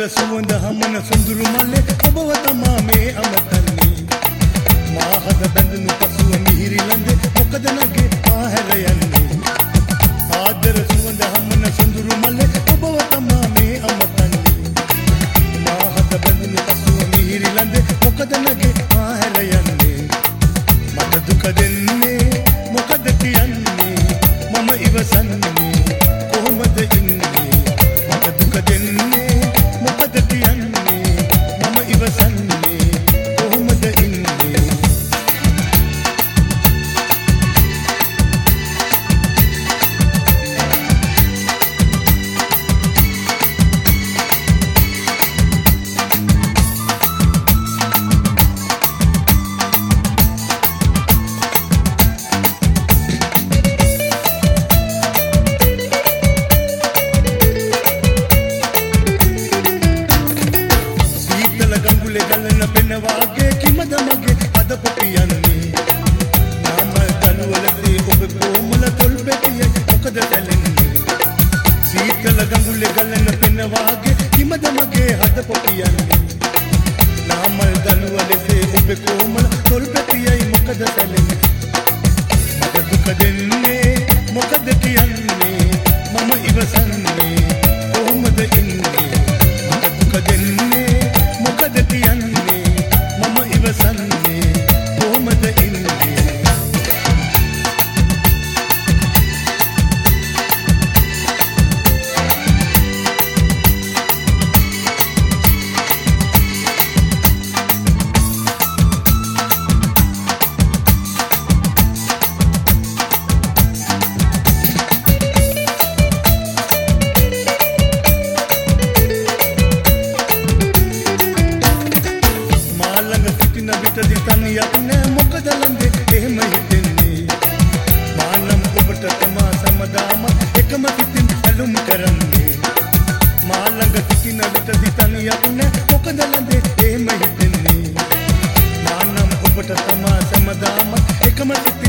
සුවඳ හමන සොඳුරු මල්ලේ ඔබව තමා මේ අමතන්නේ මා හද බැඳුණු පසුව මිහිරි ලඳේ මොකද නැගේ ආහැර යන්නේ ආදර සුවඳ හමන සොඳුරු මල්ලේ ඔබව තමා මේ අමතන්නේ මා හද බැඳුණු පසුව මිහිරි ලඳේ මොකද නැගේ ආහැර යන්නේ මට දුක දෙන්නේ මොකද කියන්නේ මම ඉවසන්නේ කොහොමද ඉන්නේ මට දුක දෙන්නේ මොකද කියන්නේ මම ඉවසන්නේ කොහොමද ඉන්නේ ගලන පෙන වාගේ කිමද මගේ අද පොපියන්නේ නාම දනුවලදී ඔබ කොමල තොල් බෙටියේ මොකද දැලෙන්නේ සීතල ගඟුලේ ගලන පෙන වාගේ කිමද මගේ අද පොපියන්නේ නාම දනුවලදී ඔබ කොමල තොල් බෙටියේ මොකද දැලෙන්නේ මට දුක දෙන්නේ මොකද කියන්නේ මම ඉවසන්නේ කොහොමද ඉන්නේ මට දුක දෙන්නේ මොකද කියන්නේ මම ඉවසන්නේ කොහොමද ඉන්නේ තනියක් නෑ මොකද ළඟේ එහෙම හිතෙන්නේ මානම් ඔබට තමා සමදාම එකම සිතින් ඇලුම් කරන්නේ මා ළඟ සිටින විටදී තනියක් නෑ මොකද ළඟේ එහෙම හිතෙන්නේ මානම් ඔබට තමා සමදාම එකම සිතින්